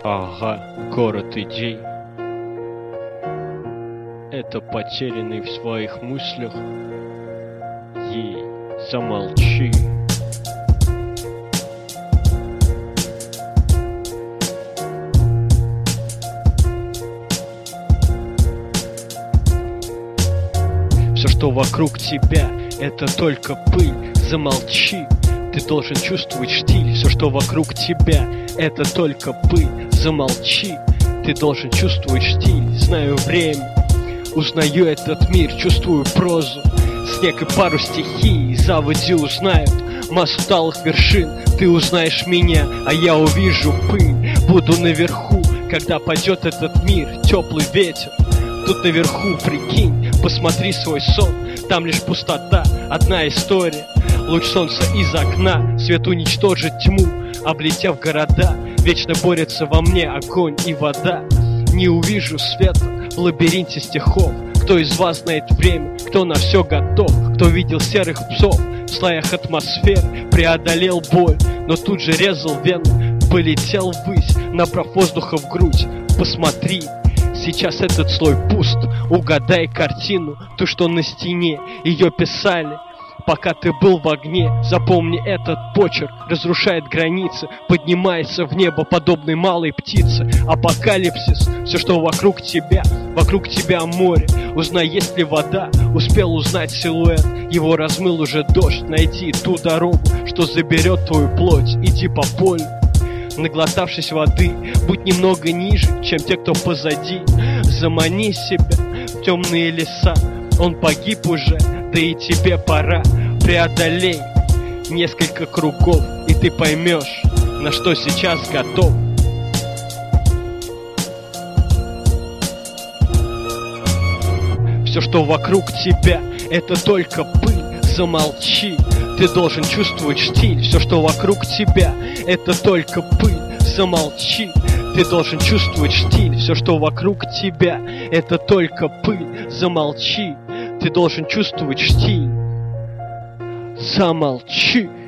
Ага, город идей. Это потерянный в своих мыслях. Ей, замолчи. Все, что вокруг тебя, это только пыль. Замолчи. Ты должен чувствовать штиль. Все, что вокруг тебя, это только пыль. Замолчи. Ты должен чувствовать штиль. Знаю время, узнаю этот мир, чувствую прозу, снег и пару стихий. Заводи узнают массу талых вершин. Ты узнаешь меня, а я увижу пыль. Буду наверху, когда пойдет этот мир. Теплый ветер, тут наверху, прикинь. Посмотри свой сон, там лишь пустота. Одна история, луч солнца из окна. Свет уничтожит тьму, облетев города. Вечно борется во мне огонь и вода. Не увижу света в лабиринте стихов. Кто из вас знает время, кто на все готов? Кто видел серых псов в слоях атмосферы? Преодолел боль, но тут же резал вены. Полетел ввысь, набрав воздуха в грудь. Посмотри, сейчас этот слой пуст. Угадай картину, ту, что на стене. Ее писали, пока ты был в огне. Запомни этот почерк, разрушает границы, поднимается в небо, подобный малой птице. Апокалипсис, все, что вокруг тебя море. Узнай, есть ли вода, успел узнать силуэт. Его размыл уже дождь, найди ту дорогу, что заберет твою плоть. Иди по полю, наглотавшись воды, будь немного ниже, чем те, кто позади. Замани себя в темные леса, он погиб уже, да и тебе пора. Преодолей несколько кругов, и ты поймешь, на что сейчас готов. Все, что вокруг тебя, это только пыль. Замолчи, ты должен чувствовать штиль. Все, что вокруг тебя, это только пыль. Замолчи, ты должен чувствовать штиль. Все, что вокруг тебя, это только пыль. Замолчи, ты должен чувствовать штиль. Замолчи.